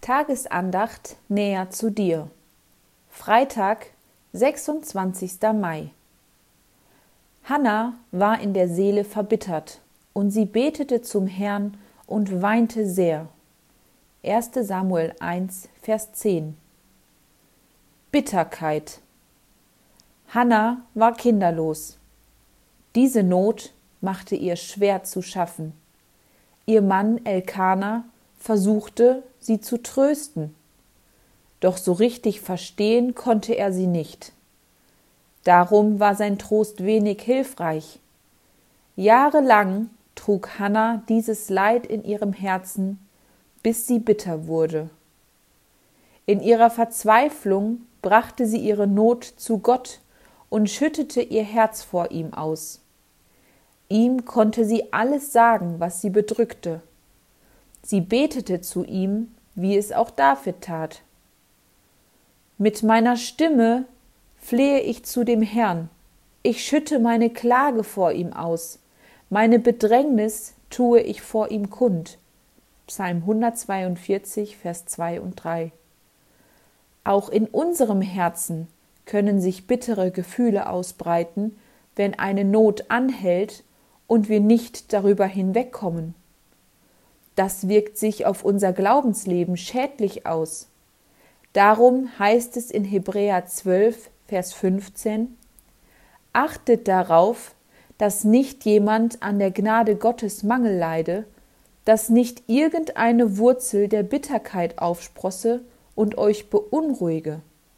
Tagesandacht näher zu dir. Freitag, 26. Mai. Hannah war in der Seele verbittert, und sie betete zum Herrn und weinte sehr. 1. Samuel 1, Vers 10. Bitterkeit. Hannah war kinderlos. Diese Not machte ihr schwer zu schaffen. Ihr Mann Elkana versuchte, sie zu trösten. Doch so richtig verstehen konnte er sie nicht. Darum war sein Trost wenig hilfreich. Jahrelang trug Hannah dieses Leid in ihrem Herzen, bis sie bitter wurde. In ihrer Verzweiflung brachte sie ihre Not zu Gott und schüttete ihr Herz vor ihm aus. Ihm konnte sie alles sagen, was sie bedrückte. Sie betete zu ihm, wie es auch David tat. Mit meiner Stimme flehe ich zu dem Herrn. Ich schütte meine Klage vor ihm aus. Meine Bedrängnis tue ich vor ihm kund. Psalm 142, Vers 2 und 3. Auch in unserem Herzen können sich bittere Gefühle ausbreiten, wenn eine Not anhält und wir nicht darüber hinwegkommen. Das wirkt sich auf unser Glaubensleben schädlich aus. Darum heißt es in Hebräer 12, Vers 15: Achtet darauf, dass nicht jemand an der Gnade Gottes Mangel leide, dass nicht irgendeine Wurzel der Bitterkeit aufsprosse und euch beunruhige.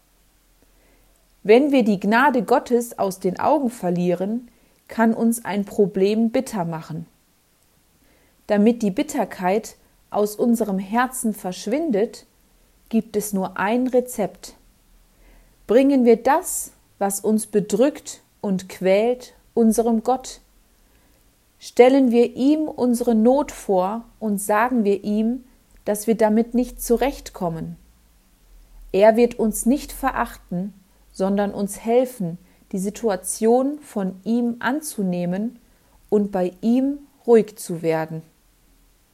Wenn wir die Gnade Gottes aus den Augen verlieren, kann uns ein Problem bitter machen. Damit die Bitterkeit aus unserem Herzen verschwindet, gibt es nur ein Rezept. Bringen wir das, was uns bedrückt und quält, unserem Gott. Stellen wir ihm unsere Not vor und sagen wir ihm, dass wir damit nicht zurechtkommen. Er wird uns nicht verachten, sondern uns helfen, die Situation von ihm anzunehmen und bei ihm ruhig zu werden.